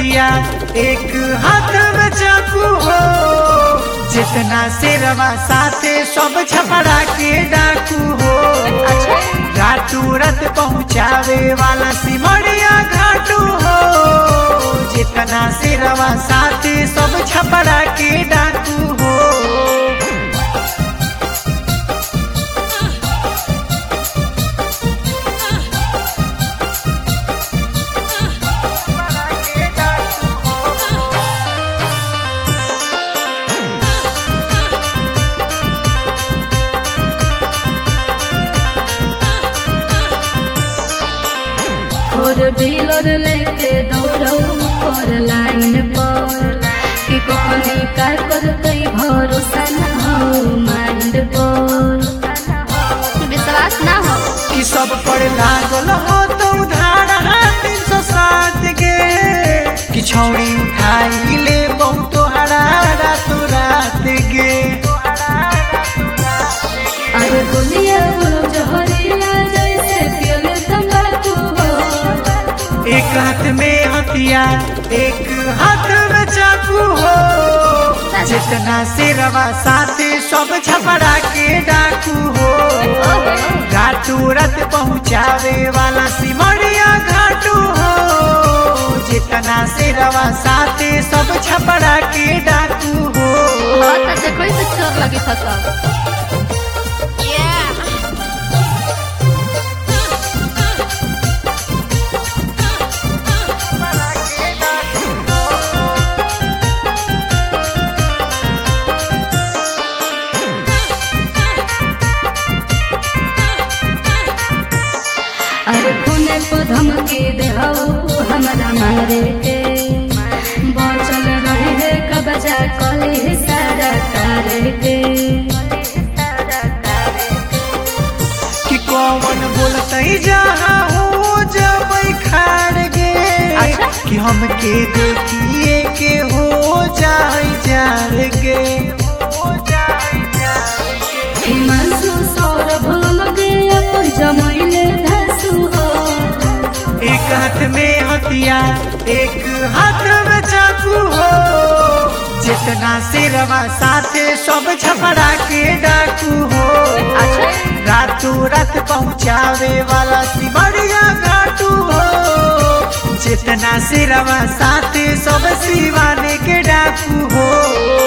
हथिया एक हाथ में चाकू हो। जितना शेरवा साथे सब छपरा के डाकू हो। घाटू रथ पहुँचावे वाला सिमरिया घाटू हो। जितना शेरवा साथे सब छपरा के डाकू हो। और डीलर लेके दौड़ो और लाइन पर कि कौन का करते भरोसा न हो माइंड पर विश्वास ना हो कि सब पर लागल हो तो उधार 307 के कि छौड़ी उठाई ले बहुत हरा रात रात गे। अरे दुनिया जहरीला जैसे पियल तंबाकू हो। एक हाथ में हथियार एक हाथ में चाकू हो। जितना शेरवा साथे सब छपरा के डाकू हो। घाटू रथ पहुँचावे वाला सिमरिया घाटू हो। जितना शेरवा साथे सब छपरा के डाकू हो। देखो से चोर लगी था सब अरे खूने को धमकी दे हमारा मारे के बचल रहे है कबजा कले सारा तारे के कि कौन बोलते जहाँ हो जब खाड़ गे। कि हमके देखिए के हो जाए जार गे। हिमांशु सौर भूल गए अपन जमैले धसु हो। एक हाथ में हथियार एक हाथ में चाकू हो। जितना शेरवा साथे सब छपरा के डाकू हो। रातों रात पहुँचावे वाला सिमरिया घाटू हो। जितना शेरवा साथे सब सिवाने के डाकू हो।